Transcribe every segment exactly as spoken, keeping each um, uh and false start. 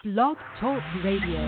Blog Talk Radio.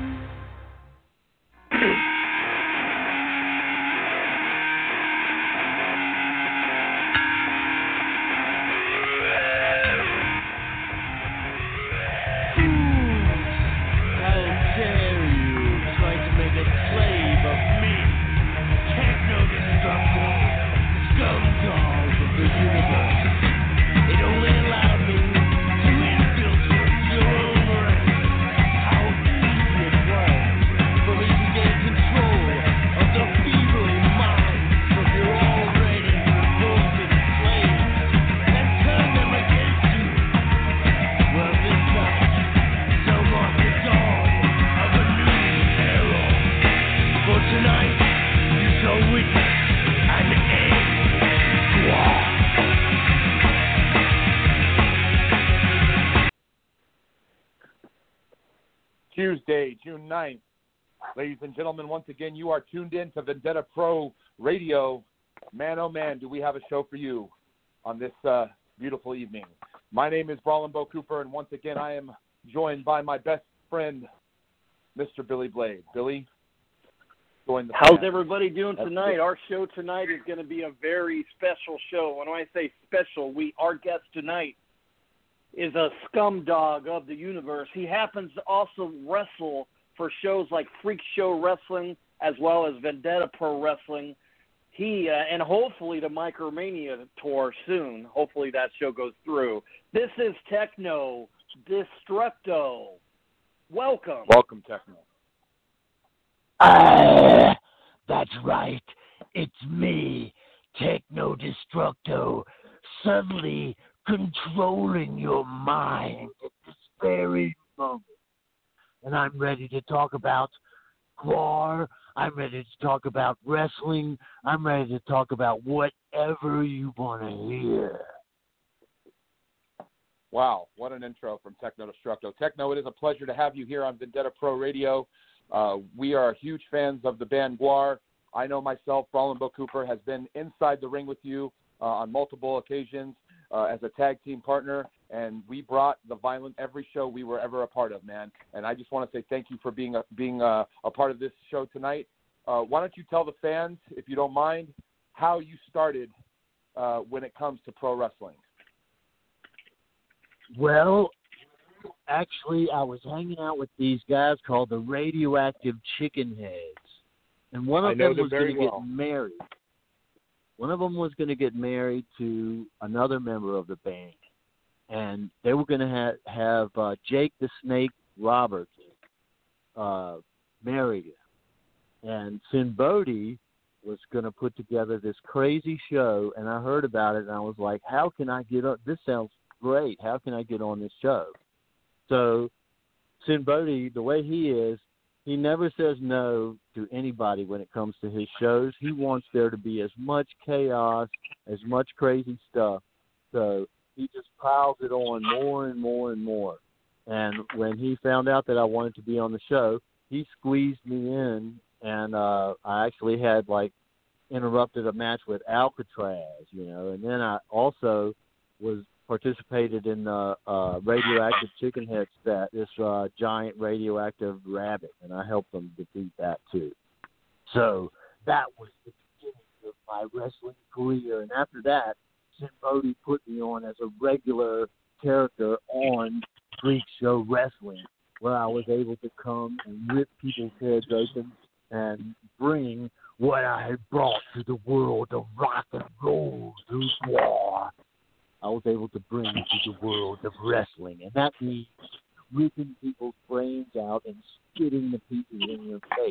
Tuesday, June ninth. Ladies and gentlemen, once again, you are tuned in to Vendetta Pro Radio. Man, oh man, do we have a show for you on this uh, beautiful evening. My name is Brawlin' Bo Cooper, and once again, I am joined by my best friend, Mister Billy Blade. Billy, join the How's fan. everybody doing That's tonight? good. Our show tonight is going to be a very special show. When I say special, we our guest tonight is a scum dog of the universe. He happens to also wrestle for shows like Freak Show Wrestling as well as Vendetta Pro Wrestling. He, uh, and hopefully the Micromania tour soon. Hopefully that show goes through. This is Techno Destructo. Welcome. Welcome, Techno. Ah, that's right. It's me, Techno Destructo, suddenly controlling your mind at this very moment. And I'm ready to talk about Gwar. I'm ready to talk about wrestling. I'm ready to talk about whatever you want to hear. Wow, what an intro from Techno Destructo. Techno, it is a pleasure to have you here on Vendetta Pro Radio. Uh, we are huge fans of the band Gwar. I know myself, Brawlin' Bo Cooper, has been inside the ring with you uh, on multiple occasions. Uh, as a tag team partner, and we brought the violent every show we were ever a part of, man. And I just want to say thank you for being a, being a, a part of this show tonight. Uh, why don't you tell the fans, if you don't mind, how you started uh, when it comes to pro wrestling? Well, actually, I was hanging out with these guys called the Radioactive Chicken Heads, and one of I know them them was very going to well. get married. One of them was going to get married to another member of the band, and they were going to have, have uh, Jake the Snake Roberts uh, marry him. And Sin Bodhi was going to put together this crazy show, and I heard about it, and I was like, how can I get on? This sounds great. How can I get on this show? So Sin Bodhi, the way he is, he never says no to anybody when it comes to his shows. He wants there to be as much chaos, as much crazy stuff. So he just piles it on more and more and more. And when he found out that I wanted to be on the show, he squeezed me in, and uh, I actually had, like, interrupted a match with Alcatraz, you know. And then I also was participated in the uh, Radioactive Chicken Head set, this uh, giant radioactive rabbit, and I helped them defeat that too. So that was the beginning of my wrestling career, and after that, Sin Bodhi put me on as a regular character on Freak Show Wrestling, where I was able to come and rip people's heads open and bring what I had brought to the world of rock and roll through war. I was able to bring to the world of wrestling, and that means ripping people's brains out and spitting the pieces in your face.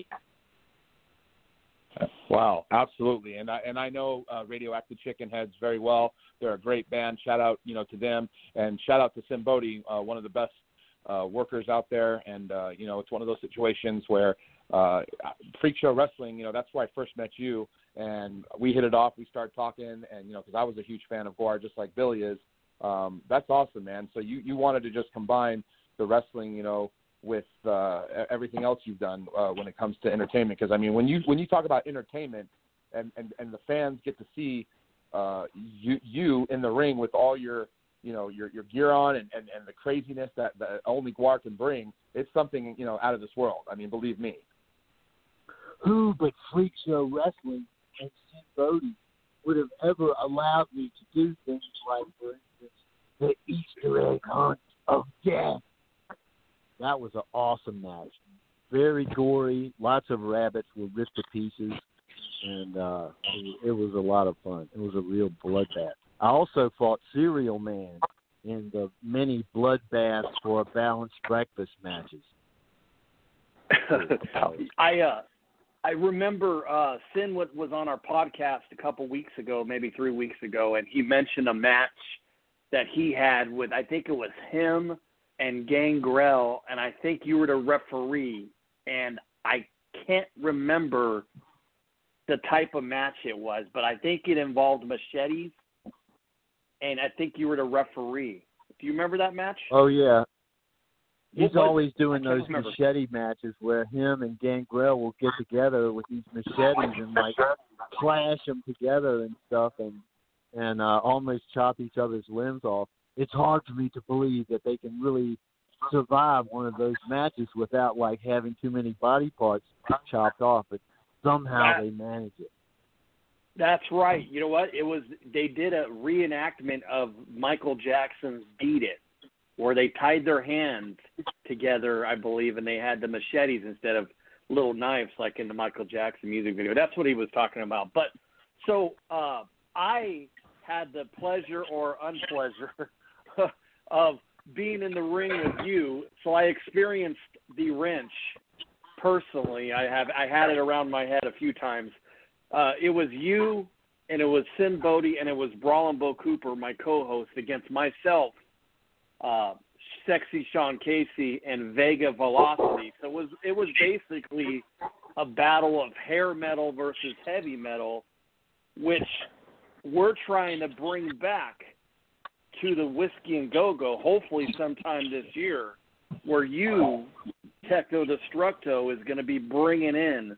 Wow, absolutely, and I and I know uh, Radioactive Chicken Heads very well. They're a great band. Shout out, you know, to them, and shout out to Sin Bodhi, uh, one of the best uh, workers out there. And uh, you know, it's one of those situations where uh, Freak Show Wrestling, you know, that's where I first met you. And we hit it off. We started talking, and, you know, because I was a huge fan of Gwar, just like Billy is. Um, that's awesome, man. So you, you wanted to just combine the wrestling, you know, with uh, everything else you've done uh, when it comes to entertainment. Because, I mean, when you when you talk about entertainment and, and, and the fans get to see uh, you, you in the ring with all your, you know, your your gear on and, and, and the craziness that, that only Guar can bring, it's something, you know, out of this world. I mean, believe me. Who but Freak Show Wrestling and Sid Bodie would have ever allowed me to do things like, for instance, the Easter egg hunt of death? That was an awesome match. Very gory. Lots of rabbits were ripped to pieces, and uh, it, it was a lot of fun. It was a real bloodbath. I also fought Cereal Man in the many bloodbaths for balanced breakfast matches. I uh, I remember uh, Sin was on our podcast a couple weeks ago, maybe three weeks ago, and he mentioned a match that he had with, I think it was him and Gangrel, and I think you were the referee, and I can't remember the type of match it was, but I think it involved machetes, and I think you were the referee. Do you remember that match? Oh, yeah. He's What, always doing those remember. machete matches where him and Gangrel will get together with these machetes and, like, clash them together and stuff and, and uh, almost chop each other's limbs off. It's hard for me to believe that they can really survive one of those matches without, like, having too many body parts chopped off, but somehow that, they manage it. That's right. You know what? It was they did a reenactment of Michael Jackson's Beat It, where they tied their hands together, I believe, and they had the machetes instead of little knives like in the Michael Jackson music video. That's what he was talking about. But so uh, I had the pleasure or unpleasure of being in the ring with you, so I experienced the wrench personally. I have I had it around my head a few times. Uh, it was you, and it was Sin Bodie, and it was Brawlin' Bo Cooper, my co-host, against myself, uh, Sexy Sean Casey, and Vega Velocity. So it was it was basically a battle of hair metal versus heavy metal, which we're trying to bring back to the Whiskey and Go-Go, hopefully sometime this year, where you, Techno Destructo, is going to be bringing in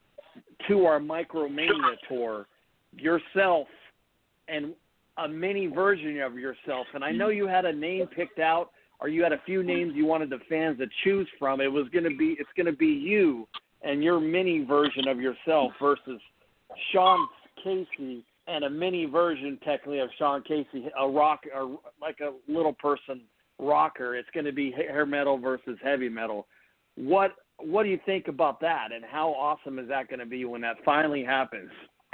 to our Micromania tour yourself and a mini version of yourself. And I know you had a name picked out, or you had a few names you wanted the fans to choose from. It was going to be, it's going to be you and your mini version of yourself versus Sean Casey and a mini version, technically, of Sean Casey, a rock, or like a little person rocker. It's going to be hair metal versus heavy metal. What What do you think about that, and how awesome is that going to be when that finally happens?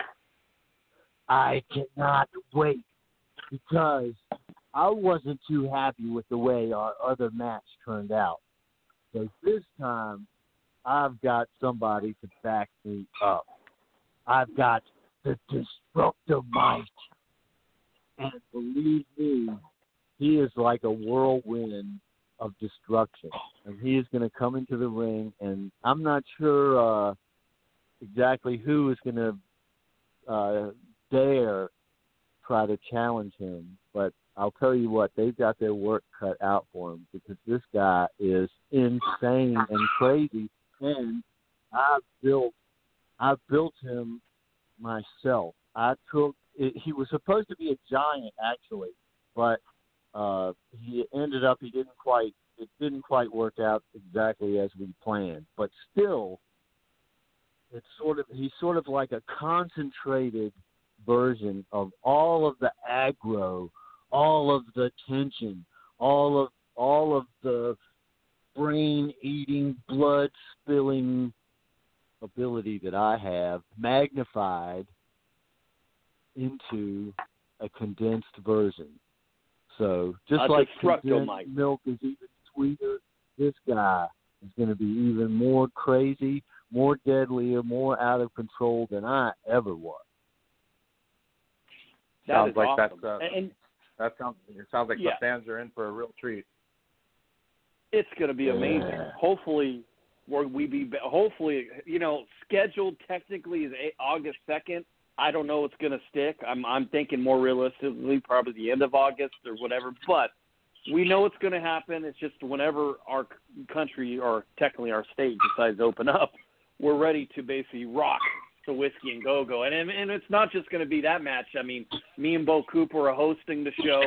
I cannot wait, because I wasn't too happy with the way our other match turned out. So this time, I've got somebody to back me up. I've got the Destructor Mike. And believe me, he is like a whirlwind of destruction. And he is going to come into the ring, and I'm not sure uh, exactly who is going to uh, dare try to challenge him. But I'll tell you what, they've got their work cut out for him, because this guy is insane and crazy. And I've built, I've built him myself. I took it, he was supposed to be a giant, actually, but uh, he ended up he didn't quite it didn't quite work out exactly as we planned. But still, it's sort of he's sort of like a concentrated version of all of the aggro, all of the tension, all of all of the brain eating, blood spilling ability that I have, magnified into a condensed version. So just A like Destructo condensed Mike. milk is even sweeter, this guy is going to be even more crazy, more deadlier, more out of control than I ever was. That sounds is like awesome. that's uh, and that sounds it sounds like yeah. the fans are in for a real treat. It's going to be amazing. Yeah. Hopefully, where we be, hopefully, you know, scheduled technically is August second. I don't know what's going to stick. I'm I'm thinking more realistically, probably the end of August or whatever. But we know it's going to happen. It's just whenever our country, or technically our state, decides to open up, we're ready to basically rock the Whiskey and Go-Go. And, and and it's not just going to be that match. I mean, me and Bo Cooper are hosting the show.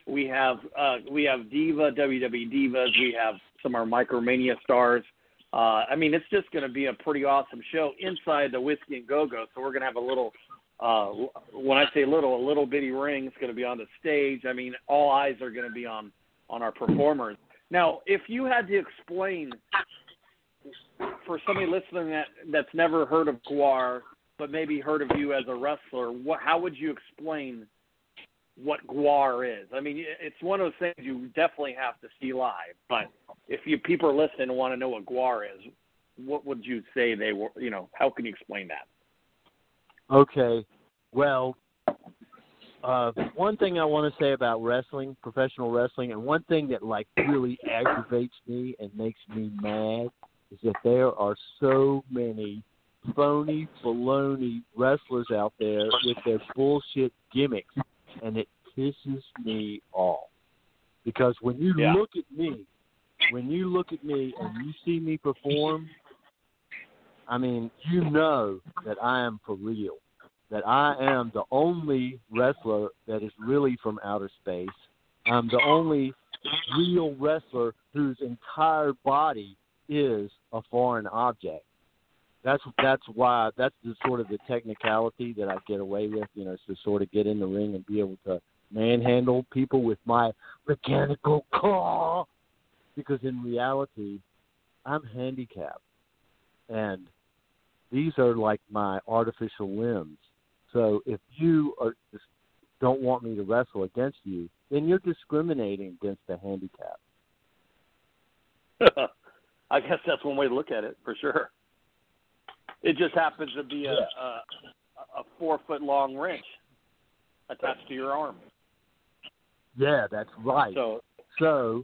We have uh, we have Diva, W W E Divas. We have some of our Micromania stars. Uh, I mean, it's just going to be a pretty awesome show inside the Whiskey and Go-Go. So we're going to have a little, uh, when I say little, a little bitty ring. It's going to be on the stage. I mean, all eyes are going to be on, on our performers. Now, if you had to explain for somebody listening that, that's never heard of Gwar, but maybe heard of you as a wrestler, what, how would you explain what Gwar is? I mean, it's one of those things you definitely have to see live, but if you people are listening and want to know what Gwar is, what would you say they were, you know, how can you explain that? Okay, well, uh, one thing I want to say about wrestling, professional wrestling, and one thing that, like, really aggravates me and makes me mad is that there are so many phony, baloney wrestlers out there with their bullshit gimmicks, and it pisses me off. Because when you yeah. look at me, when you look at me and you see me perform, I mean, you know that I am for real, that I am the only wrestler that is really from outer space. I'm the only real wrestler whose entire body is a foreign object. That's that's why that's the sort of the technicality that I get away with, you know, is to sort of get in the ring and be able to manhandle people with my mechanical claw. Because in reality, I'm handicapped, and these are like my artificial limbs. So if you are, just don't want me to wrestle against you, then you're discriminating against the handicap. I guess that's one way to look at it, for sure. It just happens to be a, a, a four-foot-long wrench attached to your arm. Yeah, that's right. So, so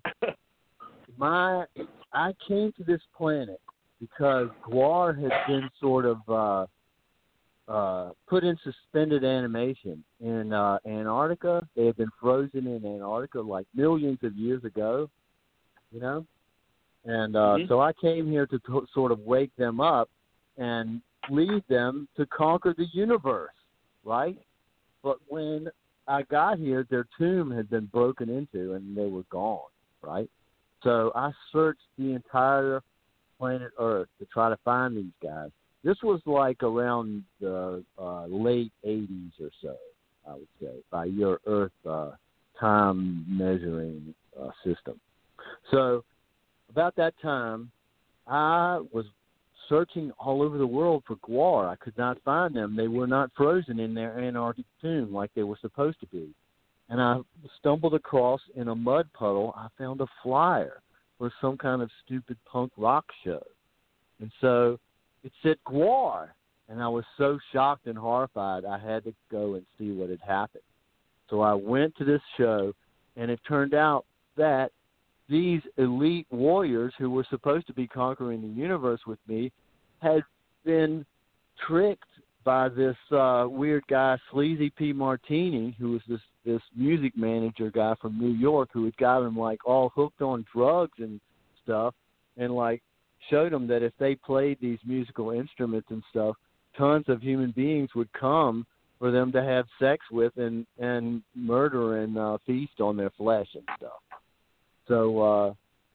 my I came to this planet because Gwar had been sort of uh, uh, put in suspended animation in uh, Antarctica. They had been frozen in Antarctica like millions of years ago, you know. And uh, mm-hmm. so I came here to t- sort of wake them up and lead them to conquer the universe, right? But when I got here, their tomb had been broken into and they were gone, right? So I searched the entire planet Earth to try to find these guys. This was like around the uh, late eighties or so, I would say, by your Earth uh, time measuring uh, system. So about that time, I was searching all over the world for Gwar. I could not find them. They were not frozen in their Antarctic tomb like they were supposed to be. And I stumbled across, in a mud puddle, I found a flyer for some kind of stupid punk rock show. And so it said Gwar. And I was so shocked and horrified, I had to go and see what had happened. So I went to this show, and it turned out that these elite warriors who were supposed to be conquering the universe with me had been tricked by this uh, weird guy, Sleazy P. Martini, who was this, this music manager guy from New York who had got them, like, all hooked on drugs and stuff, and, like, showed them that if they played these musical instruments and stuff, tons of human beings would come for them to have sex with and, and murder and uh, feast on their flesh and stuff. So uh,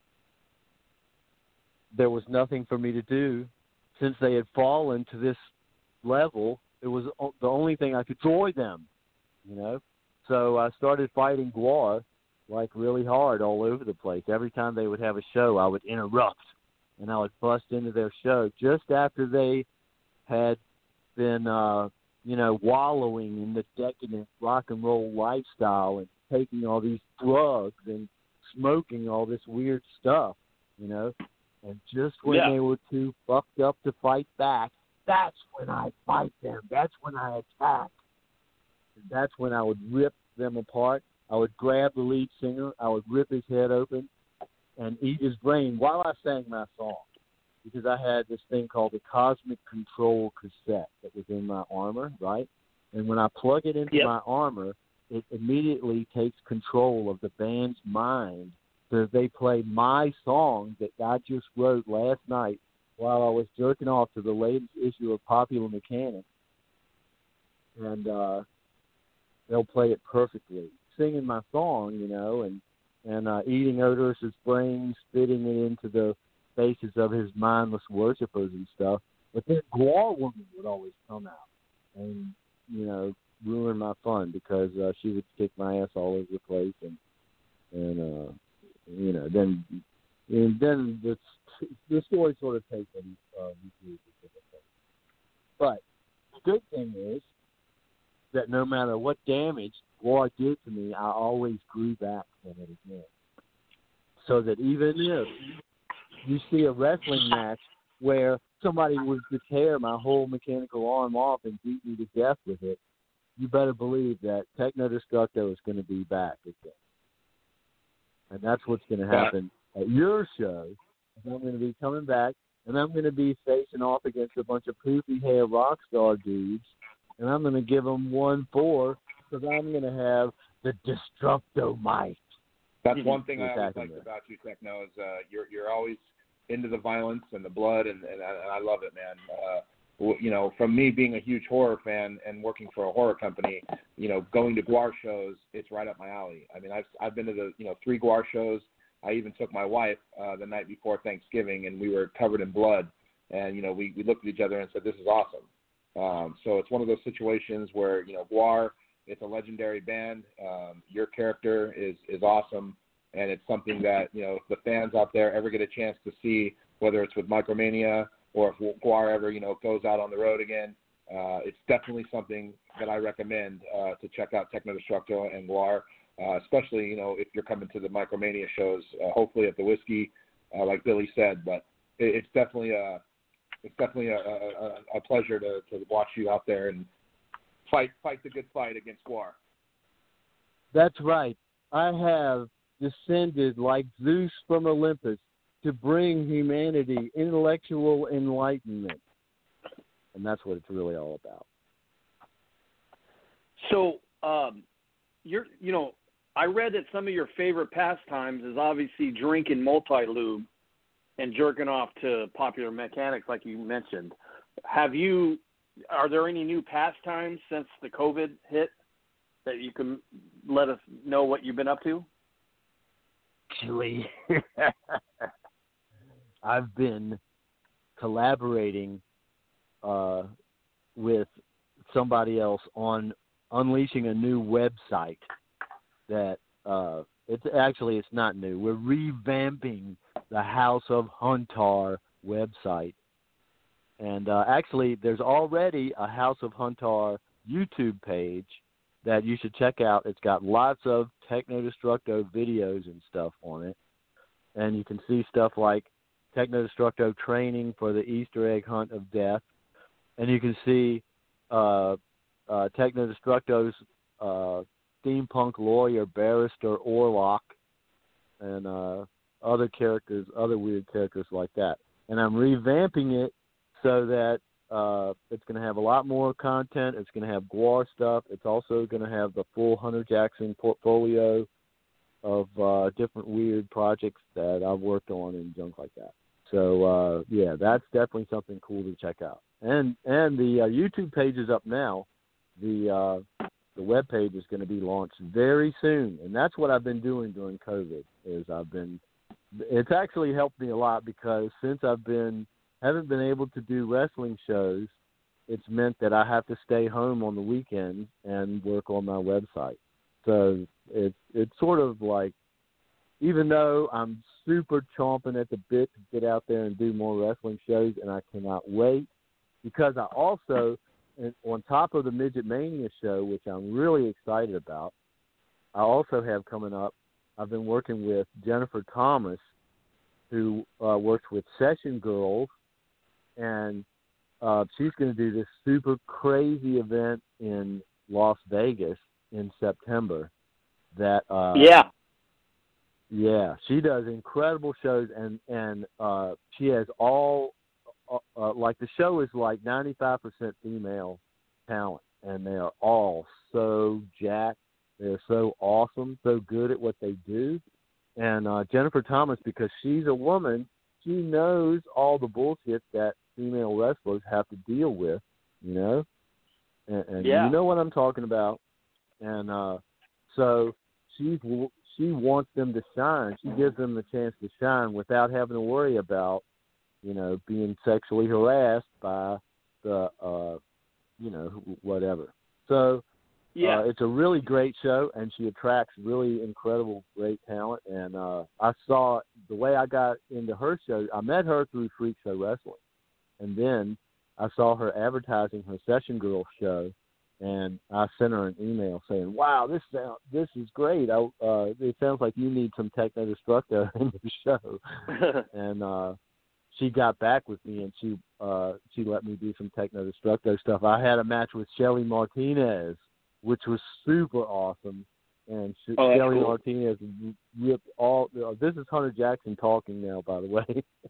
there was nothing for me to do. Since they had fallen to this level, it was the only thing I could destroy them, you know. So I started fighting Gwar, like, really hard all over the place. Every time they would have a show, I would interrupt, and I would bust into their show just after they had been, uh, you know, wallowing in the decadent rock and roll lifestyle and taking all these drugs and smoking all this weird stuff, you know. And just when yeah. they were too fucked up to fight back, that's when I fight them. That's when I attack. And that's when I would rip them apart. I would grab the lead singer. I would rip his head open and eat his brain while I sang my song. Because I had this thing called the Cosmic Control cassette that was in my armor, right? And when I plug it into yep. my armor, it immediately takes control of the band's mind. So they play my song that I just wrote last night while I was jerking off to the latest issue of Popular Mechanic. And uh, they'll play it perfectly. singing my song, you know, and and uh, eating Odorous' brains, spitting it into the faces of his mindless worshipers and stuff. But then Gwar Woman would always come out and, you know, ruin my fun because uh, she would kick my ass all over the place, and and uh, you know, then and then the the story sort of takes a uh, but the good thing is that no matter what damage Gwar did to me, I always grew back from it again. So that even if you see a wrestling match where somebody was to tear my whole mechanical arm off and beat me to death with it, you better believe that Techno Destructo is going to be back again. And that's what's going to happen at your show. I'm going to be coming back, and I'm going to be facing off against a bunch of poofy hair rock star dudes, and I'm going to give them one four because I'm going to have the Destructo Might. That's one thing I always liked about you, Techno, is uh, you're you're always into the violence and the blood, and, and, I, and I love it, man. Uh, you know, from me being a huge horror fan and working for a horror company, you know, going to Gwar shows, it's right up my alley. I mean, I've I've been to the you know three Gwar shows. I even took my wife uh, the night before Thanksgiving, and we were covered in blood. And you know, we we looked at each other and said, "This is awesome." Um, so it's one of those situations where you know, Gwar, it's a legendary band. Um, your character is is awesome. And it's something that, you know, if the fans out there ever get a chance to see, whether it's with Micromania or if Gwar ever, you know, goes out on the road again, uh, it's definitely something that I recommend uh, to check out Techno Destructo and Gwar, uh, especially, you know, if you're coming to the Micromania shows, uh, hopefully at the Whiskey, uh, like Billy said. But it, it's definitely a it's definitely a, a, a pleasure to, to watch you out there and fight fight the good fight against Gwar. That's right. I have descended like Zeus from Olympus to bring humanity intellectual enlightenment. And that's what it's really all about. So, um, you're, you know, I read that some of your favorite pastimes is obviously drinking multi-lube and jerking off to Popular Mechanics, like you mentioned. Have you, are there any new pastimes since the COVID hit that you can let us know what you've been up to? Actually, I've been collaborating uh, with somebody else on unleashing a new website that uh, it's actually it's not new. We're revamping the House of Huntar website, and uh, actually, there's already a House of Huntar YouTube page that you should check out. It's got lots of Techno Destructo videos and stuff on it. And you can see stuff like Techno Destructo training for the Easter egg hunt of death. And you can see uh, uh, Techno Destructo's uh, steampunk lawyer, Barrister Orlock, and uh, other characters, other weird characters like that. And I'm revamping it so that Uh, it's going to have a lot more content. It's going to have Gwar stuff. It's also going to have the full Hunter Jackson portfolio of uh, different weird projects that I've worked on and junk like that. So, uh, yeah, that's definitely something cool to check out. And and the uh, YouTube page is up now. The uh, the web page is going to be launched very soon. And that's what I've been doing during COVID is I've been – it's actually helped me a lot because since I've been – haven't been able to do wrestling shows, it's meant that I have to stay home on the weekends and work on my website. So it's it's sort of like, even though I'm super chomping at the bit to get out there and do more wrestling shows, and I cannot wait, because I also, on top of the Midget Mania show, which I'm really excited about, I also have coming up, I've been working with Jennifer Thomas, who uh, works with Session Girls, and uh, she's going to do this super crazy event in Las Vegas in September. That uh, yeah, yeah, she does incredible shows, and and uh, she has all uh, uh, like the show is like ninety-five percent female talent, and they are all so jacked. They're so awesome, so good at what they do. And uh, Jennifer Thomas, because she's a woman, she knows all the bullshit that female wrestlers have to deal with, you know? And, and yeah. you know what I'm talking about. And uh, so she's she wants them to shine. She gives them the chance to shine without having to worry about, you know, being sexually harassed by the, uh, you know, whatever. So Yeah. uh, it's a really great show, and she attracts really incredible, great talent. And uh, I saw the way I got into her show. I met her through Freak Show Wrestling, and then I saw her advertising her Session Girl show. And I sent her an email saying, "Wow, this sound, this is great. I, uh, it sounds like you need some Techno Destructo in your show." and uh, she got back with me, and she uh, she let me do some Techno Destructo stuff. I had a match with Shelly Martinez, which was super awesome. And she, oh, Shelly cool. Martinez ripped all. Uh, this is Hunter Jackson talking now, by the way.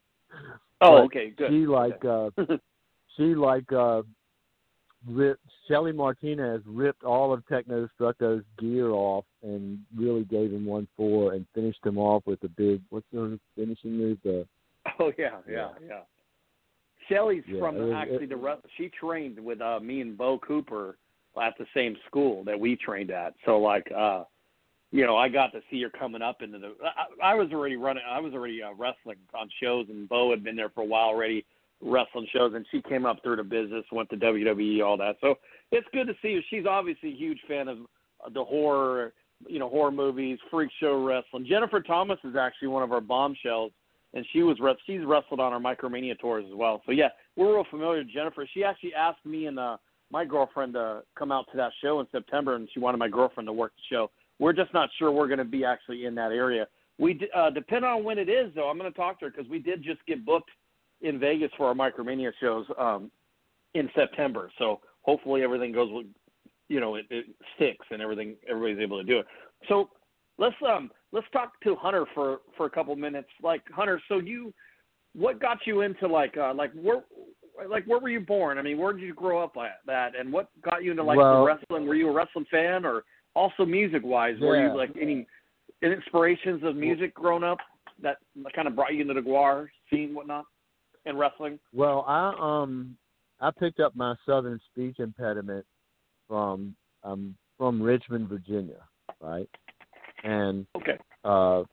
oh, but okay, good. She like okay. uh, she like. Uh, Ripped, Shelly Martinez ripped all of Techno Destructo's gear off and really gave him one four and finished him off with a big, what's the finishing move? The, oh, yeah, yeah, yeah. Shelly's yeah, from it, actually it, the rest. She trained with uh, me and Bo Cooper at the same school that we trained at. So, like, uh, you know, I got to see her coming up into the. I, I was already running. I was already uh, wrestling on shows, and Bo had been there for a while already. Wrestling shows, and she came up through the business, went to W W E, all that. So it's good to see her. She's obviously a huge fan of the horror, you know, horror movies, freak show wrestling. Jennifer Thomas is actually one of our bombshells, and she was she's wrestled on our Micromania tours as well. So yeah, we're real familiar with Jennifer. She actually asked me and uh, my girlfriend to come out to that show in September, and she wanted my girlfriend to work the show. We're just not sure we're going to be actually in that area. We uh, depending on when it is, though. I'm going to talk to her because we did just get booked in Vegas for our Micromania shows um, in September. So hopefully everything goes, you know, it, it sticks and everything, everybody's able to do it. So let's um let's talk to Hunter for, for a couple minutes. Like Hunter, so you, what got you into like uh, like where like where were you born? I mean, where did you grow up at that? And what got you into like well, the wrestling? Were you a wrestling fan, or also music wise? Yeah. Were you like any inspirations of music growing up that kind of brought you into the guar scene and whatnot? In wrestling? Well, I um I picked up my Southern speech impediment from um from Richmond, Virginia, right? And okay, uh,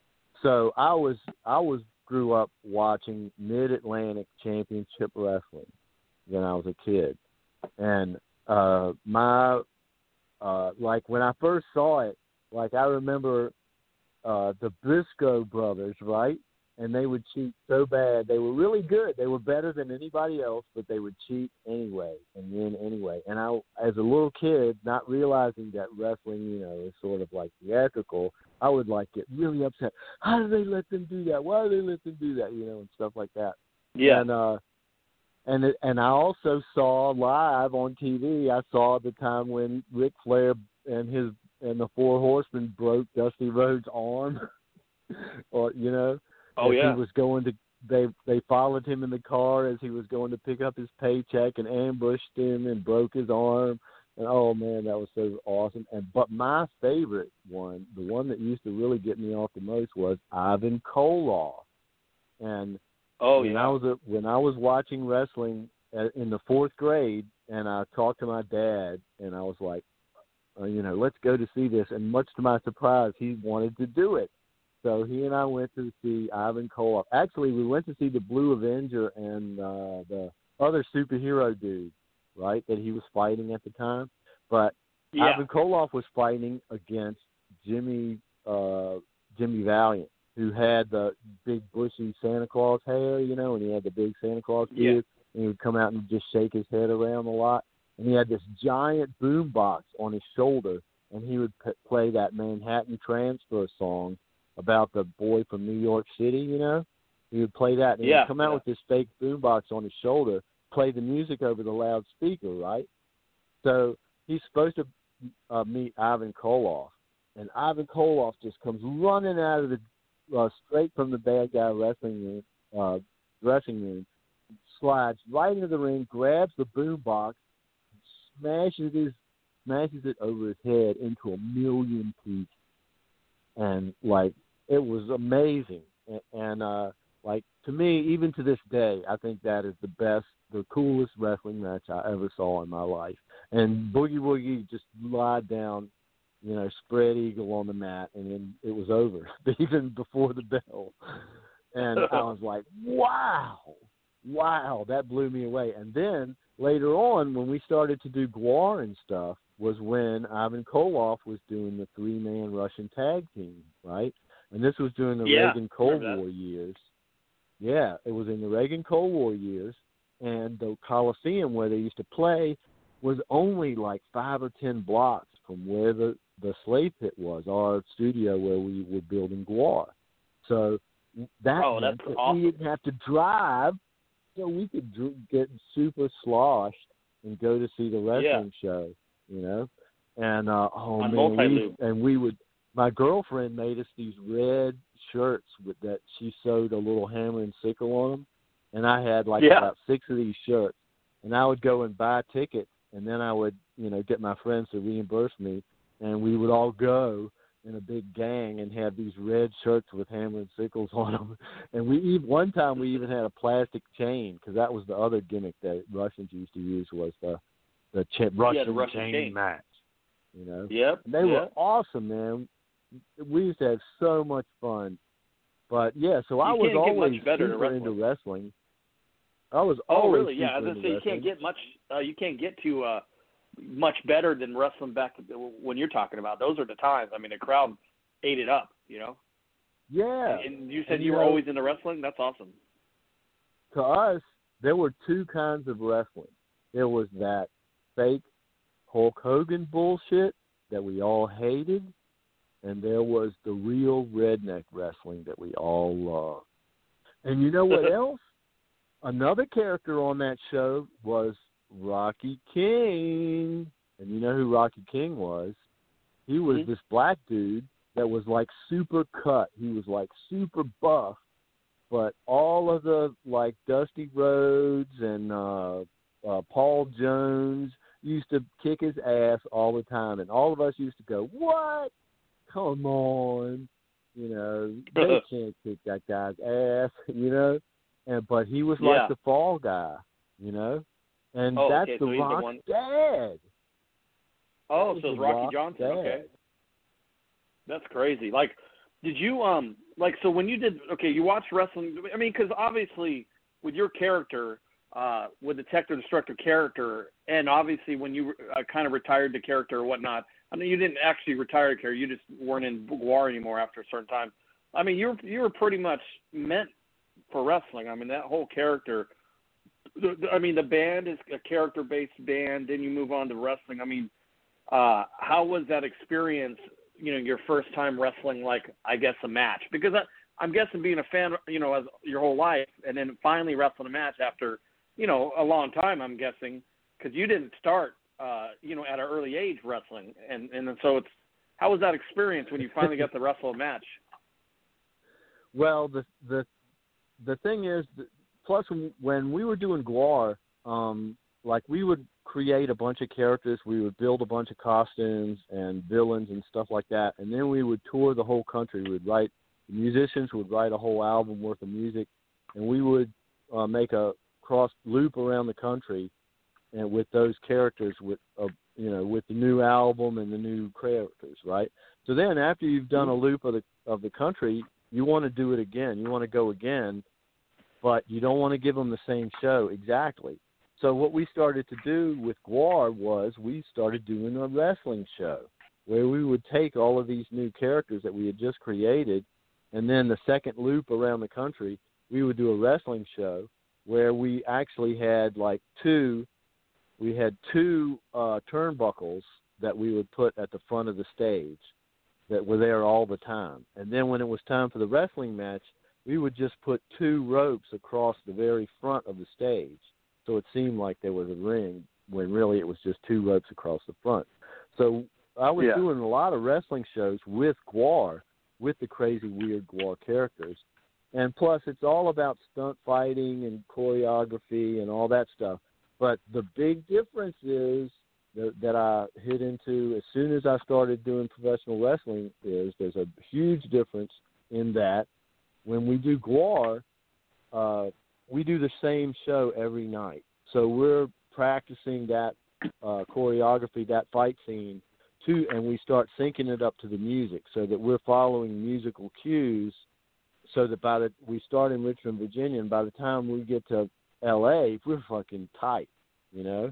so I was I was grew up watching Mid Atlantic Championship Wrestling when I was a kid, and uh, my uh, like when I first saw it, like I remember uh, the Briscoe brothers, right? And they would cheat so bad. They were really good. They were better than anybody else, but they would cheat anyway and win anyway. And I, as a little kid, not realizing that wrestling, you know, is sort of like theatrical, I would like get really upset. How do they let them do that? Why do they let them do that? You know, and stuff like that. Yeah. And uh, and it, and I also saw live on T V. I saw the time when Ric Flair and his and the Four Horsemen broke Dusty Rhodes' arm, or you know. Oh, as yeah. He was going to. They they followed him in the car as he was going to pick up his paycheck and ambushed him and broke his arm. And oh man, that was so awesome. And but my favorite one, the one that used to really get me off the most, was Ivan Koloff. And oh when yeah, I was a, when I was watching wrestling at, in the fourth grade, and I talked to my dad, and I was like, uh, you know, let's go to see this. And much to my surprise, he wanted to do it. So he and I went to see Ivan Koloff. Actually, we went to see the Blue Avenger and uh, the other superhero dude, right, that he was fighting at the time. But yeah. Ivan Koloff was fighting against Jimmy uh, Jimmy Valiant, who had the big bushy Santa Claus hair, you know, and he had the big Santa Claus beard, yeah. and he would come out and just shake his head around a lot. And he had this giant boom box on his shoulder, and he would p- play that Manhattan Transfer song about the boy from New York City, you know. He would play that, and yeah, he'd come out yeah. with this fake boombox on his shoulder, play the music over the loudspeaker, right? So he's supposed to uh, meet Ivan Koloff, and Ivan Koloff just comes running out of the uh, straight from the bad guy wrestling room, uh, dressing room, slides right into the ring, grabs the boombox, smashes his smashes it over his head into a million pieces, and like. It was amazing, and, and uh, like to me, even to this day, I think that is the best, the coolest wrestling match I ever saw in my life. And Boogie Woogie just lied down you know, spread eagle on the mat, and then it was over, even before the bell. And I was like, wow, wow, that blew me away. And then later on, when we started to do Gwar and stuff, was when Ivan Koloff was doing the three-man Russian tag team, right? And this was during the yeah, Reagan-Cold War years. Yeah, it was in the Reagan-Cold War years, and the Coliseum where they used to play was only like five or ten blocks from where the, the slave pit was, our studio where we were building Gwar. So that oh, meant that's that awesome. we didn't have to drive, so we could dr- get super sloshed and go to see the wrestling yeah. show, you know? And, uh, oh, On man, we, multi-loop. and we would, my girlfriend made us these red shirts with that she sewed a little hammer and sickle on them, and I had like yeah. about six of these shirts, and I would go and buy tickets, and then I would, you know, get my friends to reimburse me, and we would all go in a big gang and have these red shirts with hammer and sickles on them. And we even, one time we even had a plastic chain, because that was the other gimmick that Russians used to use, was the the ch- Russian, yeah, the Russian chain, chain match. You know, yep. and they yep. were awesome, man. We used to have so much fun. But yeah, so you I was can't get always much better super into into wrestling. I was oh, always really? Yeah, I was super gonna say into you wrestling. can't get much. Uh, you can't get to uh, much better than wrestling back when you're talking about. Those are the times. I mean, the crowd ate it up. You know. Yeah. And, and you said and, you you were know, always into wrestling. That's awesome. To us, there were two kinds of wrestling. There was that fake Hulk Hogan bullshit that we all hated, and there was the real redneck wrestling that we all loved. And you know what else? Another character on that show was Rocky King. And you know who Rocky King was? He was mm-hmm. this black dude that was like super cut. He was like super buff. But all of the, like, Dusty Rhodes and uh, uh, Paul Jones used to kick his ass all the time. And all of us used to go, what? Come on. You know, they can't kick that guy's ass, you know. And But he was yeah. like the fall guy, you know. And oh, that's okay. the so Rock's the one... dad. Oh, that so it's the Rocky Rock's Johnson. dad. Okay. That's crazy. Like, did you, um, like, so when you did, okay, you watched wrestling, I mean, because obviously with your character, uh, with the Tech the Destructor character, and obviously when you uh, kind of retired the character or whatnot, I mean, you didn't actually retire the character, you just weren't in Gwar anymore after a certain time. I mean, you were, you were pretty much meant for wrestling. I mean, that whole character, the, the, I mean, the band is a character-based band, then you move on to wrestling. I mean, uh, how was that experience, you know, your first time wrestling, like, I guess, a match? Because I, I'm guessing being a fan, you know, as your whole life, and then finally wrestling a match after, you know, a long time, I'm guessing, because you didn't start, uh, you know, at an early age wrestling. And, and so it's, how was that experience when you finally got to wrestle a match? Well, the the the thing is, plus when we were doing Gwar, um, like we would create a bunch of characters, we would build a bunch of costumes and villains and stuff like that, and then we would tour the whole country. We would write, the musicians would write a whole album worth of music, and we would uh, make a cross loop around the country, and with those characters, with uh, you know, with the new album and the new characters, right? So then, after you've done a loop of the of the country, you want to do it again. You want to go again, but you don't want to give them the same show exactly. So what we started to do with Gwar was we started doing a wrestling show where we would take all of these new characters that we had just created, and then the second loop around the country, we would do a wrestling show where we actually had like two, we had two uh, turnbuckles that we would put at the front of the stage that were there all the time. And then when it was time for the wrestling match, we would just put two ropes across the very front of the stage. So it seemed like there was a ring when really it was just two ropes across the front. So I was yeah. doing a lot of wrestling shows with Gwar, with the crazy, weird Gwar characters. And plus, it's all about stunt fighting and choreography and all that stuff. But the big difference is that, that I hit into as soon as I started doing professional wrestling is there's a huge difference in that when we do Gwar, uh, we do the same show every night. So we're practicing that uh, choreography, that fight scene, to, and we start syncing it up to the music so that we're following musical cues, so that by the we start in Richmond, Virginia, and by the time we get to L A, we're fucking tight, you know.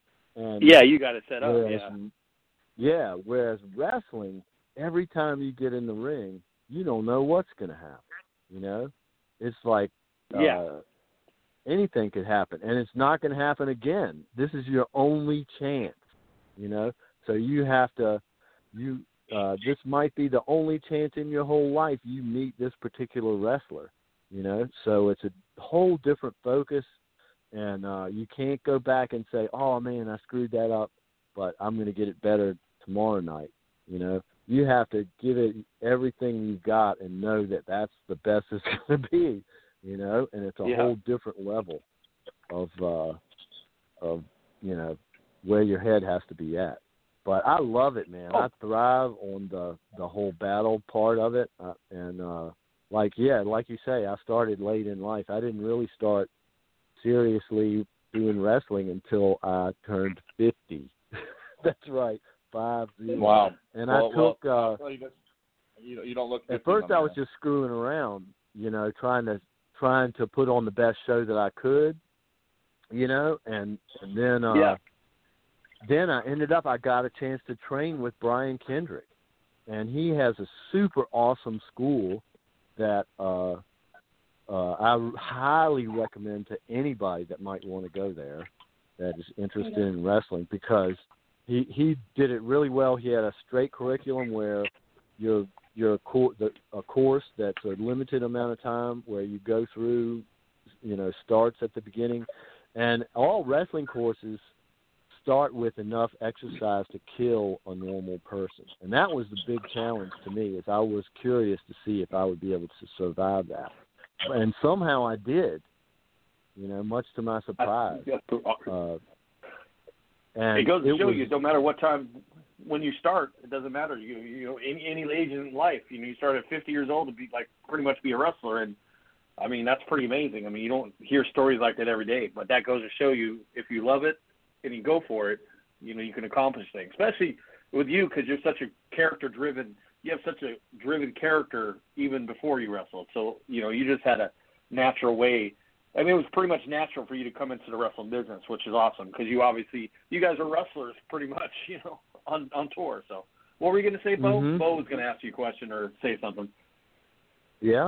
And yeah, you got it set up. whereas, Yeah. Yeah. Whereas wrestling, every time you get in the ring, you don't know what's going to happen. You know, it's like uh, Yeah. anything could happen, and it's not going to happen again. This is your only chance. You know, so you have to. You uh, this might be the only chance in your whole life you meet this particular wrestler. You know, so it's a whole different focus, and uh, you can't go back and say, "Oh man, I screwed that up, but I'm going to get it better tomorrow night." You know, you have to give it everything you've got and know that that's the best it's going to be. You know, and it's a Yeah. whole different level of uh, of you know where your head has to be at. But I love it, man. Oh. I thrive on the the whole battle part of it, uh, and uh, like yeah, like you say, I started late in life. I didn't really start seriously doing wrestling until I turned fifty. That's right, five zero. Wow. And well, I took. Well, uh, well, you, just, you, you don't look. At fifty, first, my I was man. just screwing around, you know, trying to trying to put on the best show that I could, you know, and and then uh, Yeah. then I ended up I got a chance to train with Brian Kendrick, and he has a super awesome school that uh, uh, I highly recommend to anybody that might want to go there that is interested in wrestling, because he he did it really well. He had a straight curriculum where you're You're a, cor- the, a course that's a limited amount of time where you go through, you know, starts at the beginning. And all wrestling courses start with enough exercise to kill a normal person. And that was the big challenge to me, is I was curious to see if I would be able to survive that. And somehow I did, you know, much to my surprise. Uh, and it goes to it show was, you, no matter what time, when you start, it doesn't matter. You you know, any any age in life, you know, you start at fifty years old to be like pretty much be a wrestler, and I mean that's pretty amazing. I mean, you don't hear stories like that every day, but that goes to show you, if you love it and you go for it, you know, you can accomplish things. Especially with you, because you're such a character-driven. You have such a driven character even before you wrestled. So you know, you just had a natural way. I mean, it was pretty much natural for you to come into the wrestling business, which is awesome, because you obviously, you guys are wrestlers pretty much, you know, on, on tour. So what were you going to say, Bo? Mhm. Bo was going to ask you a question or say something. Yeah.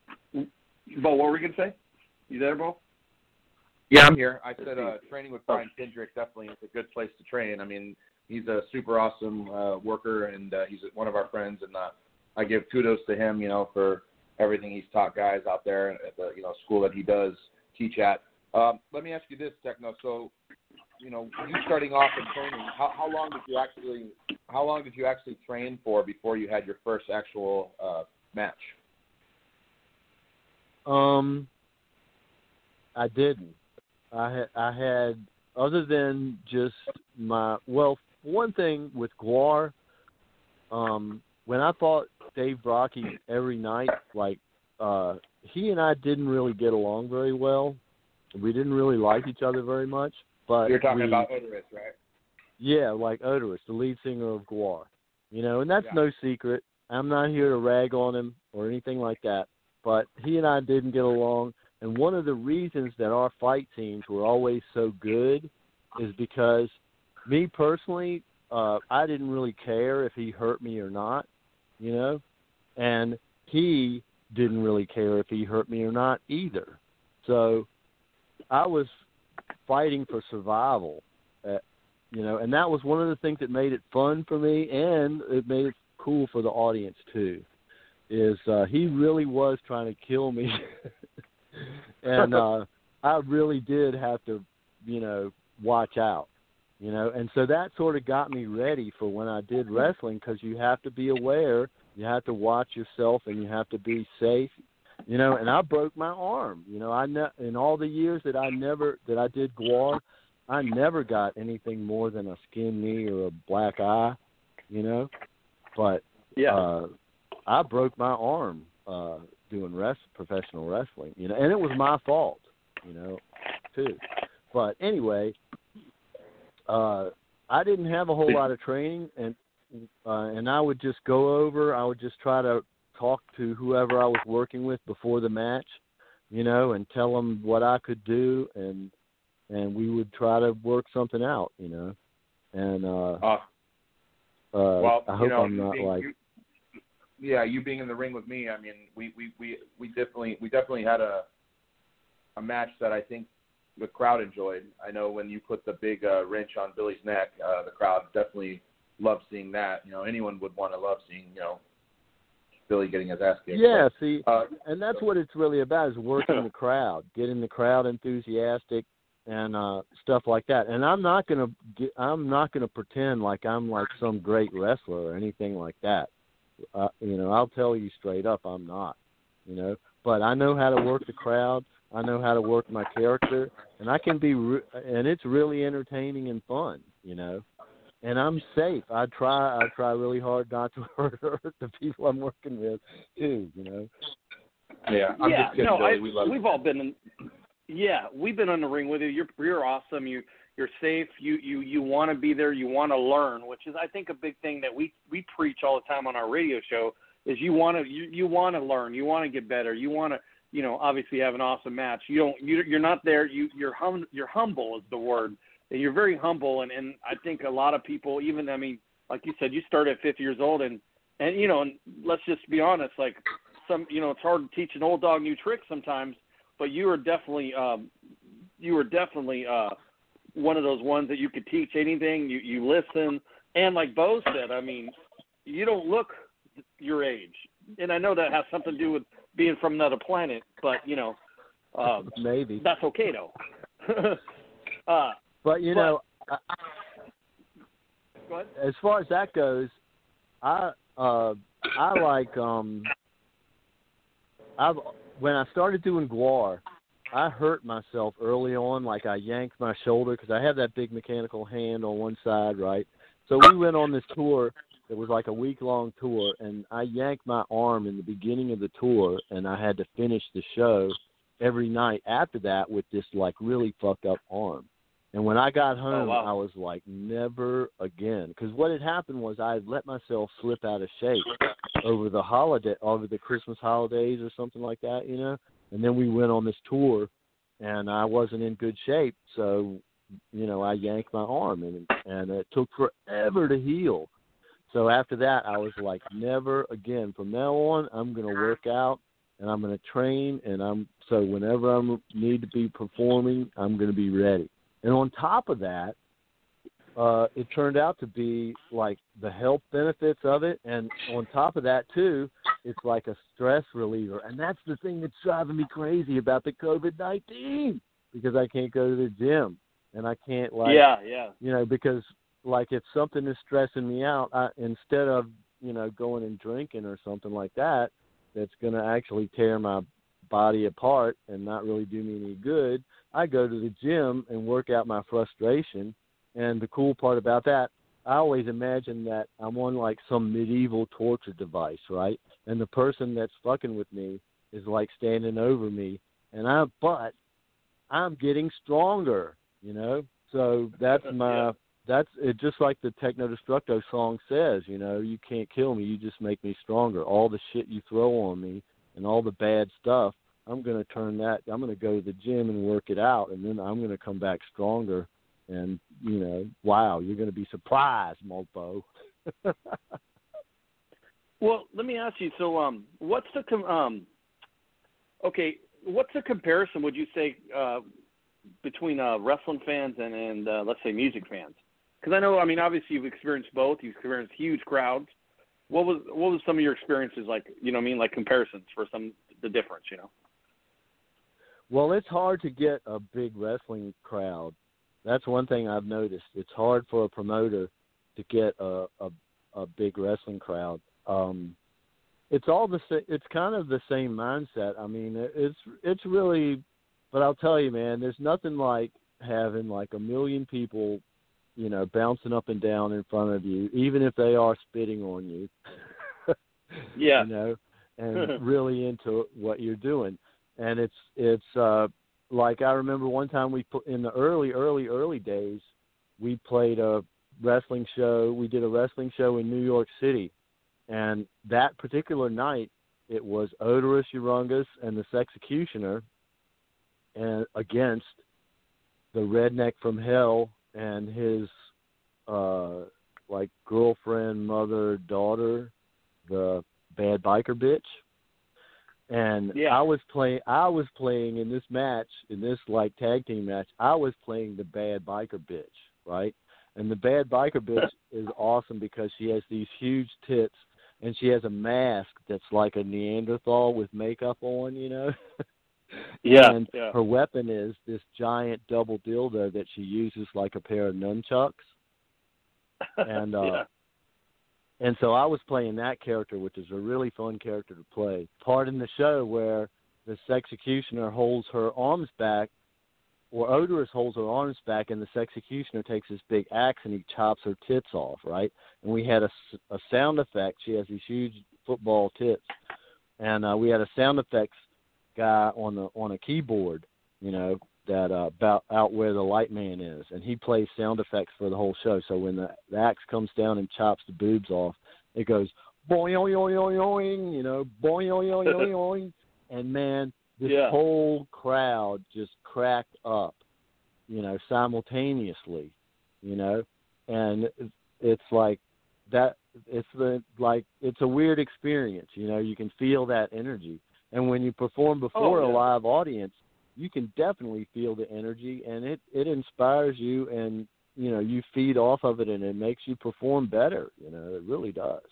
Bo, what were you going to say? You there, Bo? Yeah, I'm here. I said uh, training with Brian Kendrick definitely is a good place to train. I mean, he's a super awesome uh, worker, and uh, he's one of our friends, and uh, I give kudos to him, you know, for everything he's taught guys out there at the, you know, school that he does teach at. Um, let me ask you this, Techno. So, you know, you starting off in training, how, how long did you actually, how long did you actually train for before you had your first actual uh, match? Um, I didn't. I had, I had, other than just my, well, one thing with Gwar, um, when I fought Dave Brockie every night, like, uh, he and I didn't really get along very well. We didn't really like each other very much. But You're talking we, about Odorous, right? Yeah, like Odorous, the lead singer of Gwar. You know, and that's Yeah. no secret. I'm not here to rag on him or anything like that. But he and I didn't get along. And one of the reasons that our fight teams were always so good is because me personally, uh, I didn't really care if he hurt me or not, you know, and he didn't really care if he hurt me or not either. So I was fighting for survival, uh, you know, and that was one of the things that made it fun for me, and it made it cool for the audience too, is uh, he really was trying to kill me. And uh, I really did have to, you know, watch out, you know. And so that sort of got me ready for when I did wrestling, because you have to be aware, you have to watch yourself, and you have to be safe, you know. And I broke my arm, you know. I ne- in all the years that I never that I did Gwar, I never got anything more than a skinned knee or a black eye, you know. But Yeah. uh, I broke my arm Uh, doing rest, professional wrestling, you know, and it was my fault, you know, too. But anyway, uh, I didn't have a whole lot of training, and uh, and I would just go over. I would just try to talk to whoever I was working with before the match, you know, and tell them what I could do, and and we would try to work something out, you know. And uh, uh, uh, well, I you hope know, I'm not being, like. you, yeah, you being in the ring with me, I mean, we, we, we, we definitely we definitely had a a match that I think the crowd enjoyed. I know when you put the big uh, wrench on Billy's neck, uh, the crowd definitely loved seeing that. You know, anyone would want to love seeing, you know, Billy getting his ass kicked. Yeah, but, see, uh, and that's what it's really about, is working the crowd, getting the crowd enthusiastic and uh, stuff like that. And I'm not gonna get, I'm not gonna pretend like I'm like some great wrestler or anything like that. Uh, you know, I'll tell you straight up, I'm not. You know, but I know how to work the crowd. I know how to work my character, and I can be, re- and it's really entertaining and fun, you know. And I'm safe. I try, I try really hard not to hurt, hurt the people I'm working with, too, you know. Yeah, I'm yeah, just kidding, no, Billy. I, We love we've you. all been in. Yeah, we've been on the ring with you. You're you're awesome. You you're safe. You you you want to be there. You want to learn, which is I think a big thing that we we preach all the time on our radio show. Is you want to you, you want to learn. You want to get better. You want to. You know, obviously have an awesome match. You don't, you, you're not there. You, you're hum, you're humble is the word. And you're very humble, and, and I think a lot of people, even I mean, like you said, you started at fifty years old, and and you know, and let's just be honest, like some, you know, it's hard to teach an old dog new tricks sometimes, but you are definitely, um, you are definitely uh, one of those ones that you could teach anything. You you listen, and like Bo said, I mean, you don't look your age, and I know that has something to do with being from another planet, but you know, um, maybe that's okay though. uh, but you but, know, I, go ahead. as far as that goes, I uh, I like um, I've when I started doing G W A R, I hurt myself early on. Like I yanked my shoulder because I have that big mechanical hand on one side, right? So we went on this tour. It was like a week-long tour, and I yanked my arm in the beginning of the tour, and I had to finish the show every night after that with this, like, really fucked-up arm. And when I got home, oh, wow. I was like, never again. Because what had happened was I had let myself slip out of shape over the holiday, over the Christmas holidays or something like that, you know? And then we went on this tour, and I wasn't in good shape, so, you know, I yanked my arm, and, and it took forever to heal. So after that, I was like, never again. From now on, I'm going to work out, and I'm going to train, and I'm so whenever I need to be performing, I'm going to be ready. And on top of that, uh, it turned out to be like the health benefits of it, and on top of that, too, it's like a stress reliever. And that's the thing that's driving me crazy about the covid nineteen, because I can't go to the gym, and I can't, like, yeah, yeah. you know, because – like if something is stressing me out, I, instead of, you know, going and drinking or something like that, that's going to actually tear my body apart and not really do me any good, I go to the gym and work out my frustration. And the cool part about that, I always imagine that I'm on like some medieval torture device, right? And the person that's fucking with me is like standing over me, and I, but I'm getting stronger, you know? So that's my... Yeah. That's it, just like the Techno Destructo song says, you know, you can't kill me, you just make me stronger. All the shit you throw on me and all the bad stuff, I'm going to turn that, I'm going to go to the gym and work it out, and then I'm going to come back stronger. And, you know, wow, you're going to be surprised, Mopo. Well, let me ask you, so um, what's the, com- um, okay, what's the comparison, would you say, uh, between uh, wrestling fans and, and uh, let's say, music fans? Because I know, I mean, obviously you've experienced both. You've experienced huge crowds. What was what was some of your experiences like? You know, what I mean, like comparisons for some the difference. You know. Well, it's hard to get a big wrestling crowd. That's one thing I've noticed. It's hard for a promoter to get a a, a big wrestling crowd. Um, it's all the sa- it's kind of the same mindset. I mean, it's it's really, but I'll tell you, man, there's nothing like having like a million people, you know, bouncing up and down in front of you, even if they are spitting on you. Yeah. You know, and really into what you're doing. And it's it's uh, like I remember one time we put in the early, early, early days, we played a wrestling show. We did a wrestling show in New York City, and that particular night, it was Odorous Urungus and the Sexecutioner, and against the Redneck from Hell and his uh, like girlfriend, mother, daughter, the Bad Biker Bitch. And yeah. I was playing. I was playing in this match, in this like tag team match. I was playing the Bad Biker Bitch, right? And the Bad Biker Bitch is awesome because she has these huge tits, and she has a mask that's like a Neanderthal with makeup on, you know. Yeah. And yeah. her weapon is this giant double dildo that she uses like a pair of nunchucks. And uh, yeah. And so I was playing that character, which is a really fun character to play. Part in the show where the Sexecutioner holds her arms back, or Odorous holds her arms back, and the Sexecutioner takes this big axe and he chops her tits off, right? And we had a, a sound effect. She has these huge football tits. And uh, we had a sound effects guy on the on a keyboard, you know, that uh, about out where the light man is, and he plays sound effects for the whole show. So when the, the axe comes down and chops the boobs off, it goes boing, oing, oing, oing, oing, you know, boing, oing, oing, oing, oing, and man, this yeah. whole crowd just cracked up, you know, simultaneously, you know, and it's like that. It's the like it's a weird experience, you know. You can feel that energy, and when you perform before oh, yeah. a live audience, you can definitely feel the energy, and it, it inspires you, and, you know, you feed off of it, and it makes you perform better. You know, it really does.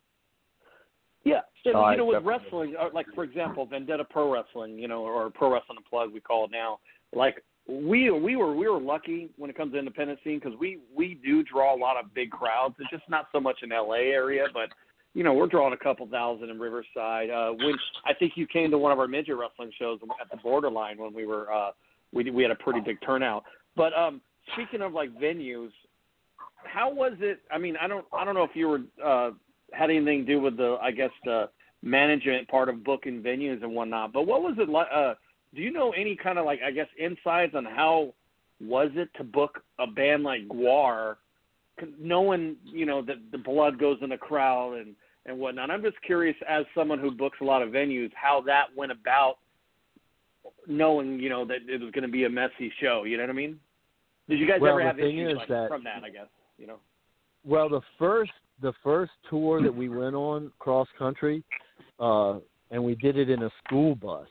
Yeah. And, Oh, you know, with definitely. wrestling, like, for example, Vendetta Pro Wrestling, you know, or Pro Wrestling Unplugged, we call it now, like, we we were we were lucky when it comes to independent scene because we, we do draw a lot of big crowds. It's just not so much in L A area, but, you know, we're drawing a couple thousand in Riverside. Uh, when I think you came to one of our midget wrestling shows at the Borderline when we were uh, we we had a pretty big turnout. But um, speaking of like venues, how was it? I mean, I don't I don't know if you were uh, had anything to do with the I guess the management part of booking venues and whatnot. But what was it like? Uh, do you know any kind of like I guess insights on how was it to book a band like Gwar? Knowing, you know, that the blood goes in the crowd and, and whatnot. I'm just curious, as someone who books a lot of venues, how that went about knowing, you know, that it was going to be a messy show. You know what I mean? Did you guys well, ever have the thing issues is like, that, from that, I guess, you know? Well, the first the first tour that we went on cross country, uh, and we did it in a school bus.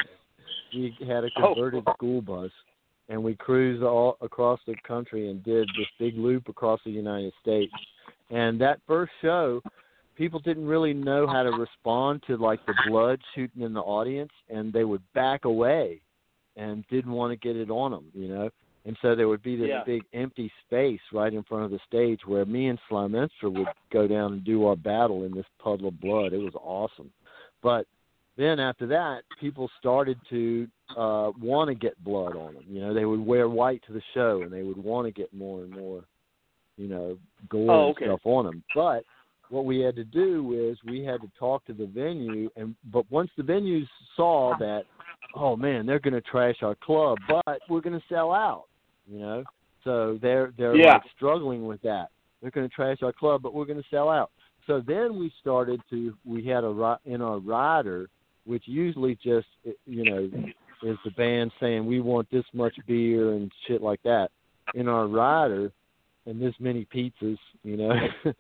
We had a converted oh. school bus. And we cruised all across the country and did this big loop across the United States. And that first show, people didn't really know how to respond to, like, the blood shooting in the audience, and they would back away and didn't want to get it on them, you know. And so there would be this yeah. big empty space right in front of the stage where me and Sly Minster would go down and do our battle in this puddle of blood. It was awesome. But then after that, people started to uh, want to get blood on them. You know, they would wear white to the show, and they would want to get more and more, you know, gore oh, okay. and stuff on them. But what we had to do is we had to talk to the venue, and but once the venues saw that, oh man, they're going to trash our club, but we're going to sell out. You know, so they're they're yeah. like struggling with that. They're going to trash our club, but we're going to sell out. So then we started to we had a in our rider, which usually just, you know, is the band saying we want this much beer and shit like that in our rider and this many pizzas, you know.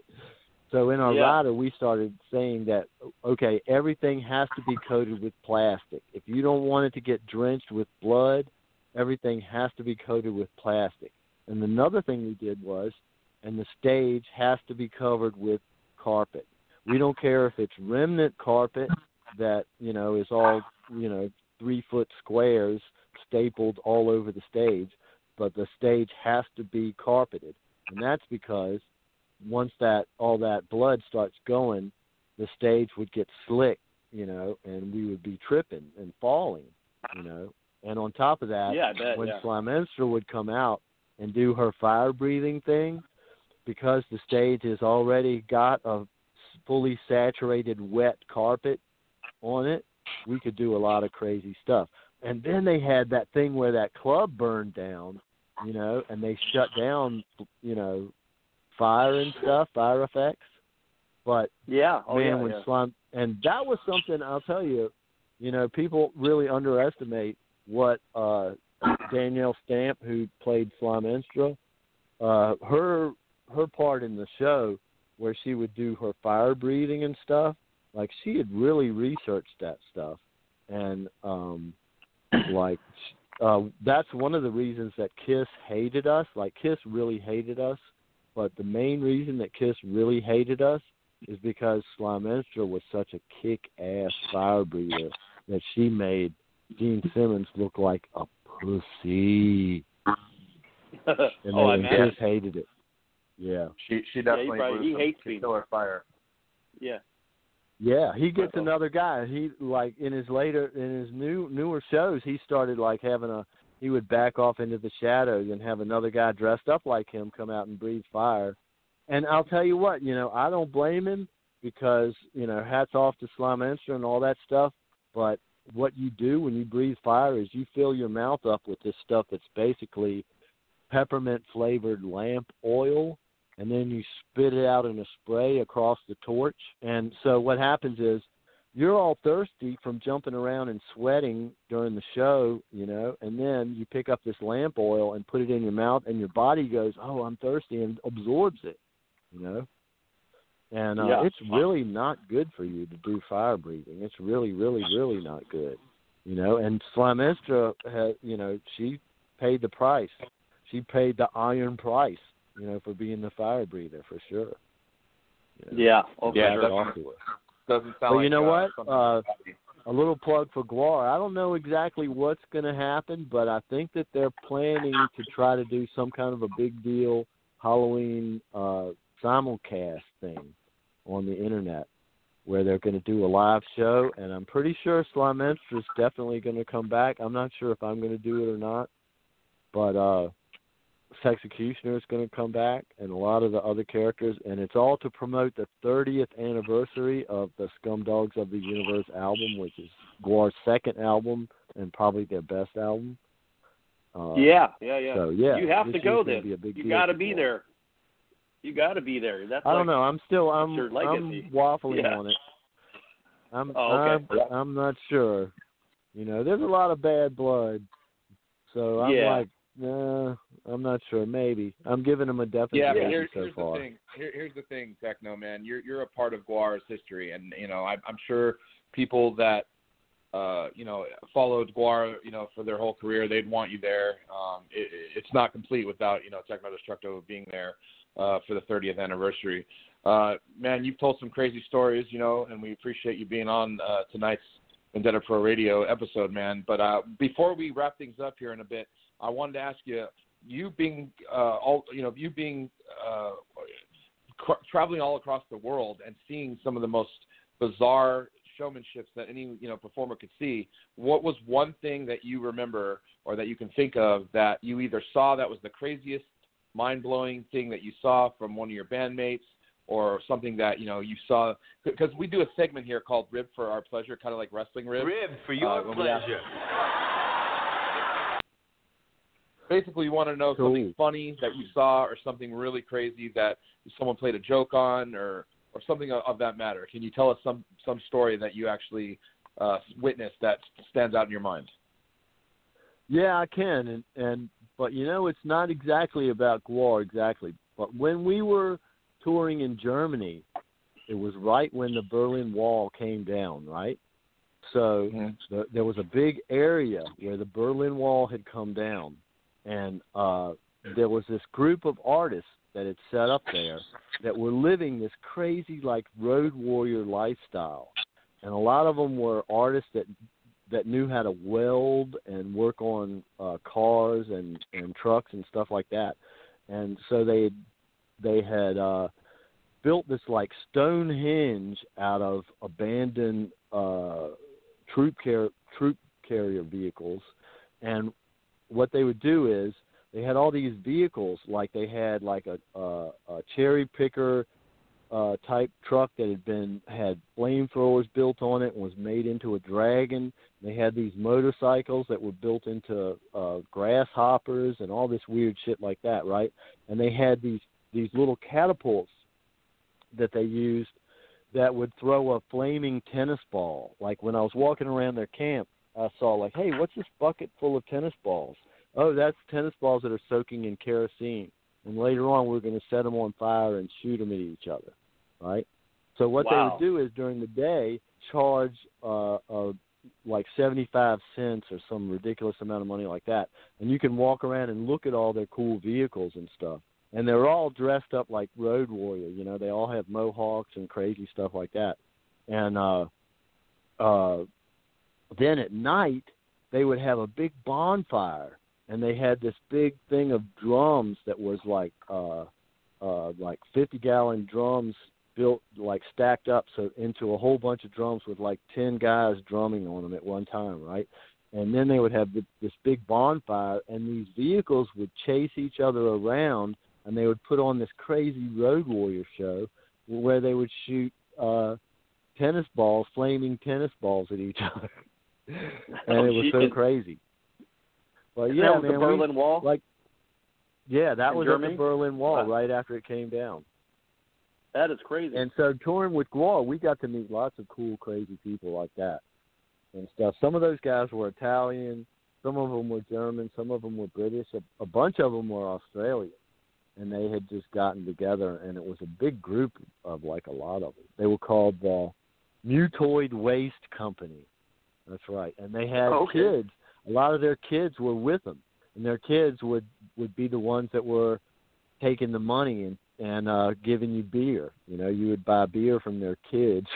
So in our yeah. rider, we started saying that, okay, everything has to be coated with plastic. If you don't want it to get drenched with blood, everything has to be coated with plastic. And another thing we did was, and the stage has to be covered with carpet. We don't care if it's remnant carpet that, you know, is all, you know, three-foot squares stapled all over the stage, but the stage has to be carpeted. And that's because once that all that blood starts going, the stage would get slick, you know, and we would be tripping and falling, you know. And on top of that, yeah, bet, when yeah. Sly Minster would come out and do her fire-breathing thing, because the stage has already got a fully saturated wet carpet on it, we could do a lot of crazy stuff. And then they had that thing where that club burned down, you know, and they shut down, you know, fire and stuff, fire effects. But Yeah, oh man, yeah, when yeah. slime, and that was something I'll tell you. You know, people really underestimate what uh, Danielle Stamp, who played Slimenstra, uh, her her part in the show, where she would do her fire breathing and stuff. Like, she had really researched that stuff, and um, like uh, that's one of the reasons that Kiss hated us. Like, Kiss really hated us, but the main reason that Kiss really hated us is because Slimenstra was such a kick-ass fire breather that she made Gene Simmons look like a pussy. And oh, I they imagine. just hated it. Yeah. She she definitely probably- blew he some hates being- killer fire. Yeah. Yeah, he gets Uh-oh. another guy. He like in his later in his new newer shows, he started like having a he would back off into the shadows and have another guy dressed up like him come out and breathe fire. And I'll tell you what, you know, I don't blame him because, you know, hats off to Slimenstra and all that stuff, but what you do when you breathe fire is you fill your mouth up with this stuff that's basically peppermint flavored lamp oil, and then you spit it out in a spray across the torch. And so what happens is you're all thirsty from jumping around and sweating during the show, you know, and then you pick up this lamp oil and put it in your mouth, and your body goes, oh, I'm thirsty, and absorbs it, you know. And uh, Yeah. it's really not good for you to do fire breathing. It's really, really, really not good, you know. And Slimenstra, had, you know, she paid the price. She paid the iron price, you know, for being the fire breather, for sure. You know? Yeah. Oh, Yeah, for that's- sure. Off to her. Doesn't sound But like you know uh, what? something Uh, happy. a little plug for Guar. I don't know exactly what's going to happen, but I think that they're planning to try to do some kind of a big deal Halloween uh, simulcast thing on the internet where they're going to do a live show, and I'm pretty sure Slimenstra is definitely going to come back. I'm not sure if I'm going to do it or not, but uh, Sexecutioner is going to come back, and a lot of the other characters, and it's all to promote the thirtieth anniversary of the Scum Dogs of the Universe album, which is Guar's second album and probably their best album. Uh, Yeah, yeah, yeah. So yeah, you have this to go year's gonna then. be a big You deal got to for be Guar. there. You got to be there. That's I don't like, know. I'm still I'm your I'm legacy. waffling Yeah. on it. I'm Oh, okay. I'm, I'm not sure. You know, there's a lot of bad blood, so I'm Yeah. like, nah, I'm not sure. Maybe I'm giving them a definite Yeah, but reason here, so here's far. the thing. Here, here's the thing, Techno man. You're you're a part of Guar's history, and you know I, I'm sure people that uh, you know followed Guar, you know, for their whole career, they'd want you there. Um, it, it's not complete without you know Techno Destructo being there uh, for the thirtieth anniversary. Uh, man, you've told some crazy stories, you know, and we appreciate you being on uh, tonight's Vendetta Pro Radio episode, man. But uh, before we wrap things up here in a bit, I wanted to ask you. You being, uh, all you know, you being uh, cr- traveling all across the world and seeing some of the most bizarre showmanships that any you know performer could see. What was one thing that you remember or that you can think of that you either saw that was the craziest, mind-blowing thing that you saw from one of your bandmates, or something that you know you saw? Because we do a segment here called "Rib for Our Pleasure," kind of like wrestling rib. Rib for your Uh, when we ask- pleasure. Basically, you want to know Cool. something funny that you saw or something really crazy that someone played a joke on or, or something of, of that matter. Can you tell us some, some story that you actually uh, witnessed that stands out in your mind? Yeah, I can, and and but you know, it's not exactly about Guar exactly. But when we were touring in Germany, it was right when the Berlin Wall came down, right? So Mm-hmm. the, there was a big area where the Berlin Wall had come down, and uh, there was this group of artists that had set up there that were living this crazy, like, road warrior lifestyle. And a lot of them were artists that that knew how to weld and work on uh, cars and, and trucks and stuff like that. And so they they had uh, built this, like, Stonehenge out of abandoned uh, troop car- troop carrier vehicles. And what they would do is they had all these vehicles, like they had like a, a, a cherry picker uh, type truck that had been had flamethrowers built on it and was made into a dragon. They had these motorcycles that were built into uh, grasshoppers and all this weird shit like that, right? And they had these these little catapults that they used that would throw a flaming tennis ball. Like when I was walking around their camp, I saw like, hey, what's this bucket full of tennis balls? Oh, that's tennis balls that are soaking in kerosene. And later on, we're going to set them on fire and shoot them at each other, right? So what Wow. they would do is during the day charge uh, uh, like seventy-five cents or some ridiculous amount of money like that, and you can walk around and look at all their cool vehicles and stuff. And they're all dressed up like road warrior. You know, they all have mohawks and crazy stuff like that. And uh, uh, then at night, they would have a big bonfire, and they had this big thing of drums that was like uh, uh, like fifty-gallon drums built, like stacked up so into a whole bunch of drums with like ten guys drumming on them at one time, right? And then they would have this big bonfire, and these vehicles would chase each other around, and they would put on this crazy road warrior show where they would shoot uh, tennis balls, flaming tennis balls at each other. And Oh, it was so geez. crazy. Well, And yeah, that was man. the Berlin we, Wall? Like, yeah, that In was Germany? at the Berlin Wall Wow. right after it came down. That is crazy. And so touring with Gwar, we got to meet lots of cool, crazy people like that and stuff. Some of those guys were Italian. Some of them were German. Some of them were British. A, a bunch of them were Australian. And they had just gotten together, and it was a big group of, like, a lot of them. They were called the Mutoid Waste Company. That's right. And they had Oh, okay. kids. A lot of their kids were with them. And their kids would, would be the ones that were taking the money and, and uh, giving you beer. You know, you would buy beer from their kids.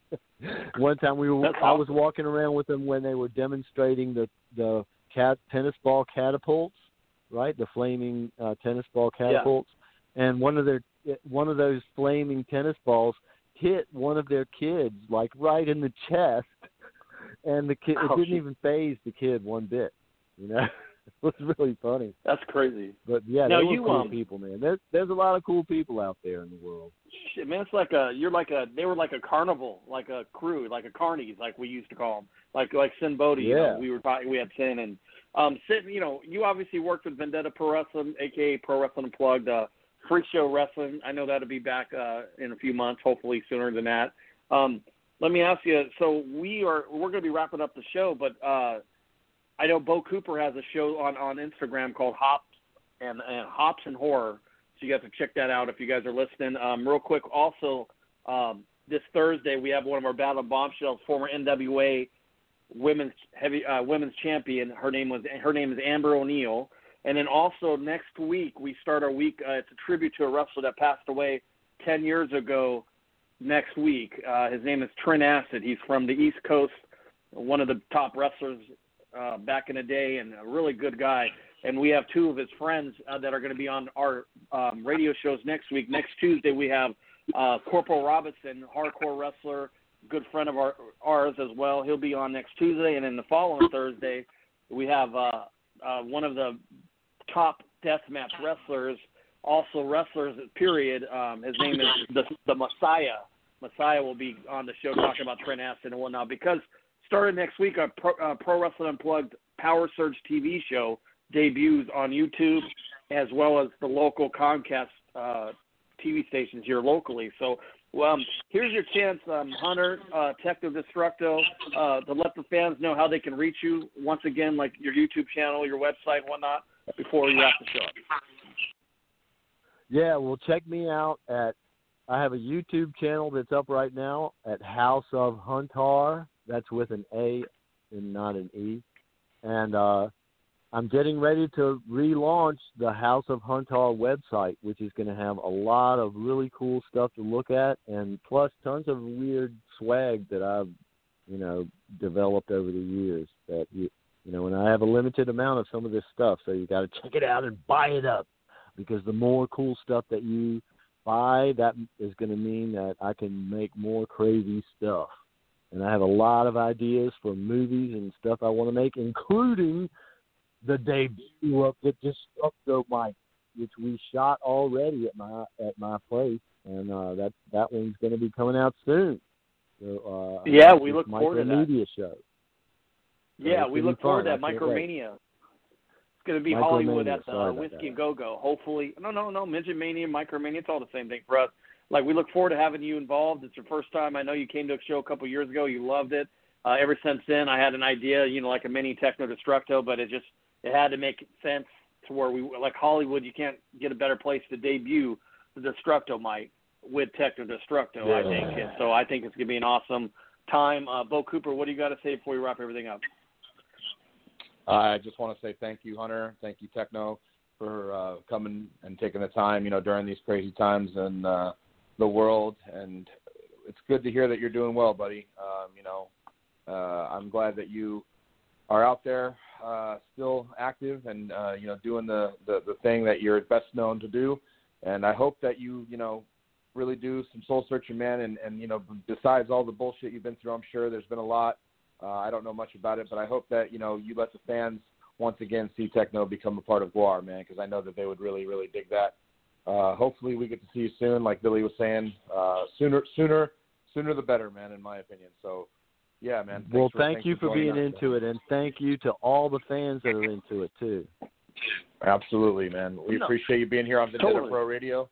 One time we were, That's I was awesome. walking around with them when they were demonstrating the, the cat, tennis ball catapults, right? The flaming uh, tennis ball catapults. Yeah. And one of their one of those flaming tennis balls hit one of their kids, like right in the chest. And the kid, it Oh, didn't shit. even faze the kid one bit. You know, it was really funny. That's crazy. But yeah, Now they were you, cool um, people, man. There's there's a lot of cool people out there in the world. Shit, man, it's like a you're like a they were like a carnival, like a crew, like a carnies, like we used to call them, like like Sin Bodhi. You Yeah. know, we were talking, we had Sin and um Sin. You know, you obviously worked with Vendetta Pro Wrestling, aka Pro Wrestling Unplugged, uh, Freak Show Wrestling. I know that'll be back uh, in a few months, hopefully sooner than that. Um, let me ask you. So we are we're going to be wrapping up the show, but uh, I know Bo Cooper has a show on, on Instagram called Hops and, and Hops and Horror. So you guys can check that out if you guys are listening. Um, real quick, also um, this Thursday we have one of our Battle of Bombshells, former N W A women's heavy uh, women's champion. Her name was her name is Amber O'Neal. And then also next week we start our week. Uh, it's a tribute to a wrestler that passed away ten years ago. Next week, uh, his name is Trent Acid. He's from the East Coast, one of the top wrestlers uh, back in the day, and a really good guy. And we have two of his friends uh, that are going to be on our um, radio shows next week. Next Tuesday, we have uh, Corporal Robinson, hardcore wrestler, good friend of our, ours as well. He'll be on next Tuesday. And then the following Thursday, we have uh, uh, one of the top deathmatch wrestlers, also wrestlers, period. Um, his name is the, the Messiah. Messiah will be on the show talking about Trent Acid and whatnot, because starting next week, our Pro, uh, Pro Wrestling Unplugged Power Surge T V show debuts on YouTube, as well as the local Comcast uh, T V stations here locally. So um, here's your chance, um, Hunter, uh, Tecno Destructo, uh, to let the fans know how they can reach you. Once again, like your YouTube channel, your website, and whatnot, before you wrap the show. Yeah, well, check me out at, I have a YouTube channel that's up right now at House of Huntar. That's with an A and not an E. And uh, I'm getting ready to relaunch the House of Huntar website, which is going to have a lot of really cool stuff to look at, and plus tons of weird swag that I've, you know, developed over the years. That you, you know, and I have a limited amount of some of this stuff, so you got to check it out and buy it up. Because the more cool stuff that you buy, that is going to mean that I can make more crazy stuff. And I have a lot of ideas for movies and stuff I want to make, including the debut of the Destructo Mike, which we shot already at my at my place, and uh, that that one's going to be coming out soon. So, uh, yeah, we look forward to that. Micromedia show. So yeah, it's we gonna look be forward fun. to that I can't wait. Micromania. It's going to be Micromania, Hollywood at the sorry uh, about Whiskey that. and Go-Go. Hopefully, no, no, no, Midget Mania, Micromania, it's all the same thing for us. Like, we look forward to having you involved. It's your first time. I know you came to a show a couple years ago. You loved it. Uh, ever since then, I had an idea, you know, like a mini Techno Destructo, but it just it had to make sense to where we like Hollywood. You can't get a better place to debut the Destructo mic with Techno Destructo. Yeah. I think, and so I think it's gonna be an awesome time. Uh, Bo Cooper, what do you got to say before we wrap everything up? I just want to say thank you, Hunter. Thank you, Techno, for uh, coming and taking the time, you know, during these crazy times in uh, the world. And it's good to hear that you're doing well, buddy. Um, you know, uh, I'm glad that you are out there uh, still active and, uh, you know, doing the, the, the thing that you're best known to do. And I hope that you, you know, really do some soul searching, man. And, and, you know, besides all the bullshit you've been through, I'm sure there's been a lot. Uh, I don't know much about it, but I hope that, you know, you let the fans once again see Techno become a part of Guar, man, because I know that they would really, really dig that. Uh, hopefully we get to see you soon, like Billy was saying. Uh, sooner, sooner, sooner the better, man, in my opinion. So, yeah, man. Well, for, thank you for, for being us, into man. it, and thank you to all the fans that are into it, too. Absolutely, man. We No. appreciate you being here on Vendetta Totally. Pro Radio.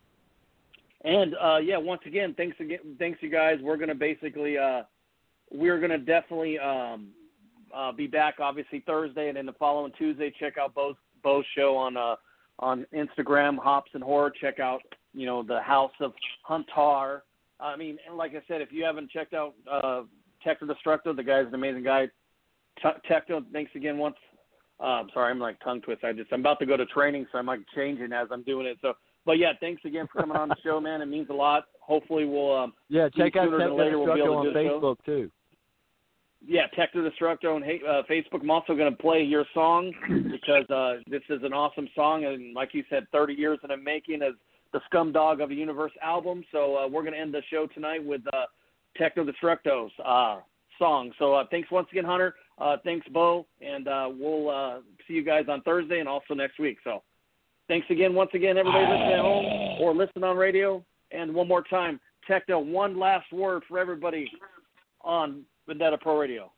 And, uh, yeah, once again, thanks again, thanks you guys. We're going to basically uh, – we're going to definitely um, uh, be back, obviously, Thursday, and then the following Tuesday, check out Bo's, Bo's show on uh, on Instagram, Hops and Horror. Check out, you know, the House of Huntar. I mean, and like I said, if you haven't checked out uh, Techno Destructo, the guy's an amazing guy. T- Techno, thanks again once. Uh, I'm sorry, I'm like tongue twist. I just I'm about to go to training, so I'm like changing as I'm doing it. So, but yeah, thanks again for coming on the show, man. It means a lot. Hopefully, we'll um, Yeah, check out sooner than Techno later we'll be able Destructo to on do the show. Facebook, too. Yeah, Techno Destructo on uh, Facebook. I'm also going to play your song because uh, this is an awesome song, and like you said, thirty years in the making as the Scum Dog of the Universe album. So uh, we're going to end the show tonight with uh, Techno Destructo's uh, song. So uh, thanks once again, Hunter. Uh, thanks, Bo, and uh, we'll uh, see you guys on Thursday and also next week. So thanks again, once again, everybody listening at home or listening on radio. And one more time, Techno, one last word for everybody on Vendetta Pro Radio.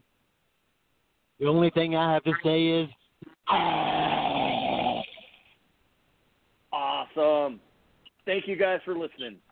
The only thing I have to say is, Awesome. Thank you guys for listening.